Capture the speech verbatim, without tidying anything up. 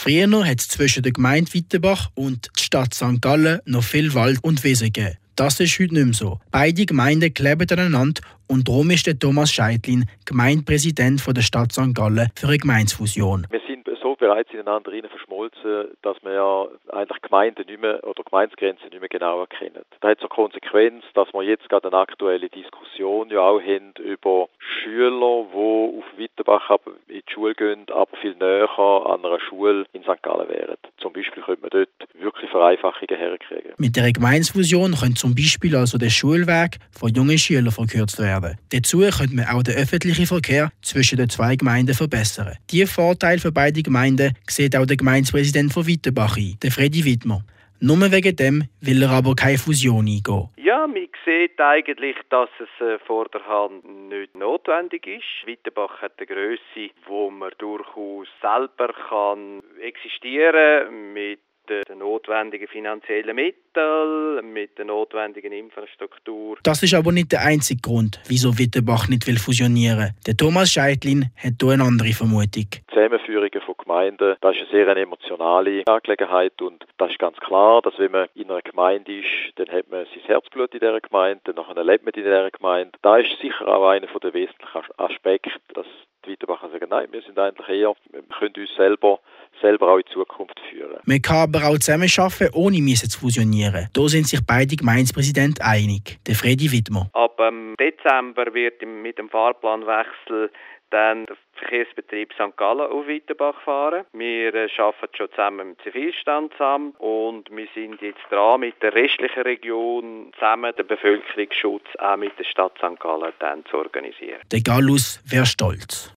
Früher hat es zwischen der Gemeinde Wittenbach und der Stadt Sankt Gallen noch viel Wald und Wiesen gegeben. Das ist heute nicht mehr so. Beide Gemeinden kleben aneinander und darum ist der Thomas Scheitlin Gemeindepräsident von der Stadt Sankt Gallen für eine Gemeindefusion. Wir sind so bereits ineinander rein verschmolzen, dass wir ja eigentlich Gemeinden nicht mehr oder Gemeindegrenzen nicht mehr genau erkennen. Das hat zur Konsequenz, dass wir jetzt gerade eine aktuelle Diskussion ja auch haben über Schüler, die auf Wittenbach aber in die Schule gehen, aber viel näher an einer Schule in Sankt Gallen wären. Zum Beispiel könnte man dort wirklich Vereinfachungen herkriegen. Mit der Gemeindefusion könnte zum Beispiel also der Schulweg von jungen Schülern verkürzt werden. Dazu könnte man auch den öffentlichen Verkehr zwischen den zwei Gemeinden verbessern. Diese Vorteile für beide Gemeinden sieht auch der Gemeindepräsident von Wittenbach ein, der Freddy Wittmer. Nur wegen dem will er aber keine Fusion eingehen. Ja, man sieht eigentlich, dass es äh, vor der Hand nicht notwendig ist. Wittenbach hat eine Grösse, wo man durchaus selber kann existieren mit den notwendigen finanziellen Mitteln, mit der notwendigen Infrastruktur. Das ist aber nicht der einzige Grund, wieso Wittenbach nicht will fusionieren. Der Thomas Scheitlin hat hier eine andere Vermutung. Zusammenführungen von Gemeinden, das ist eine sehr emotionale Angelegenheit und das ist ganz klar, dass wenn man in einer Gemeinde ist, dann hat man sein Herzblut in dieser Gemeinde, dann lebt man in dieser Gemeinde. Da ist sicher auch einer der wesentlichen Aspekte, dass die Wittenbacher sagen, nein, wir sind eigentlich eher, wir können uns selber selber auch in Zukunft führen. Man kann aber auch zusammenarbeiten, ohne müssen zu fusionieren. Da sind sich beide Gemeindepräsidenten einig. Der Freddy Wittmer. Ab ähm, Dezember wird mit dem Fahrplanwechsel dann der Verkehrsbetrieb Sankt Gallen auf Wittenbach fahren. Wir äh, arbeiten schon zusammen mit dem Zivilstandsamt und wir sind jetzt dran, mit der restlichen Region zusammen den Bevölkerungsschutz auch mit der Stadt Sankt Gallen dann zu organisieren. Der Gallus wäre stolz.